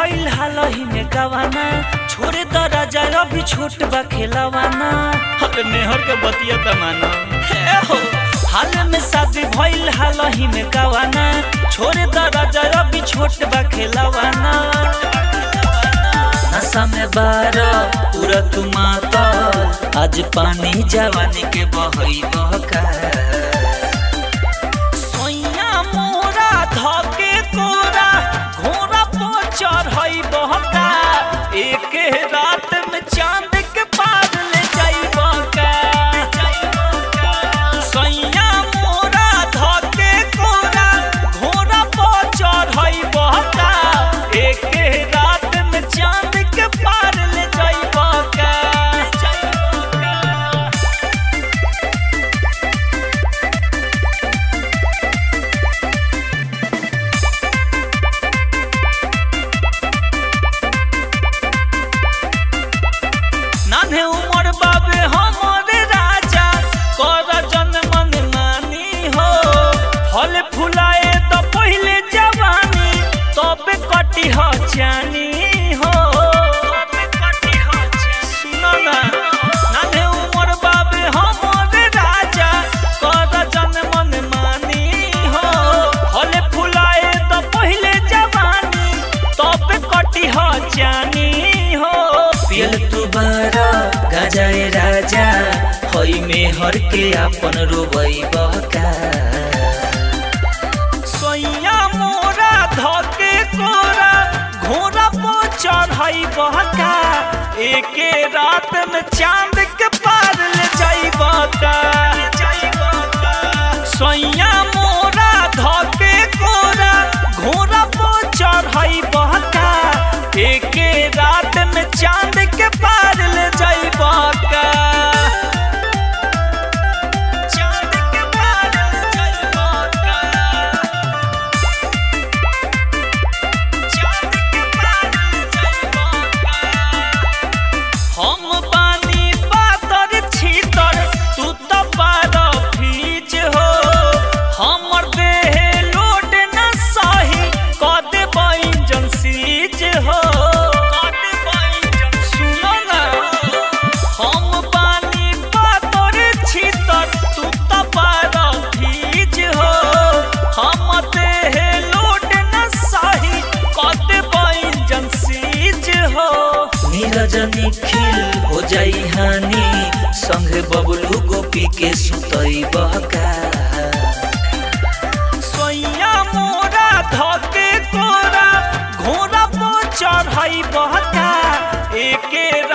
भइल हालही में गवाना छोड़े द राजा अभी छोट बा खेलवाना। अरे मेहर के बतिया तमाना हो हाल में शादी भइल हालही में गवाना छोड़े द राजा अभी छोट बा खेलवाना। नशा में बारा पूरा तुमातल आज पानी जवानी के बहई बहका। सोइया मोरा धके कोरा घोड़ा पर चढ़ई बहका एक रात में चांद के पार ले जाई बहका। सोइया मोरा धके कोरा घोड़ा पर चढ़ई बहका एक रात में चांद के पार ले जाई बहका। नान्हे उमर बाबे हमरे राजा कर जन मन मानी हो। फल फुलाए तो पहले जवानी तबे कटी हो जानी हो। सुनो ना नान्हे उमर बाबे हमरे राजा कर जन मन मानी हो। फल फुलाए तो पहले जवानी तबे कटी हो जानी हो। पियल तू बारा गाजाए राजा हई में हर के अपन रोबई बहका। सोइया मोरा धके कोरा घोड़ा पर चढ़ई बहका एक रात में चांद के पार ले जाई बहका। सोइया मोरा धके कोरा घोड़ा पर चढ़ई बहका एक रात में चांद के पार ले जाई बहका। चांद के पार ले जाई बहका। चांद के पार ले जाई बहका। हम पानी पातर छीतर तू तो पार फीज हो। हमर देह लोड न सही क देबै इंजन सीज हो। सुनो ना हम पानी पातर छीतर तू तो पार फीज हो। हम देह लोड न सही क देबै इंजन सीज हो। नीरज निखिल हो जाई हानि संगे बबलू गोपी के सुतई बहका। सोइया मोरा धके कोरा घोड़ा पर चढ़ई बहका एक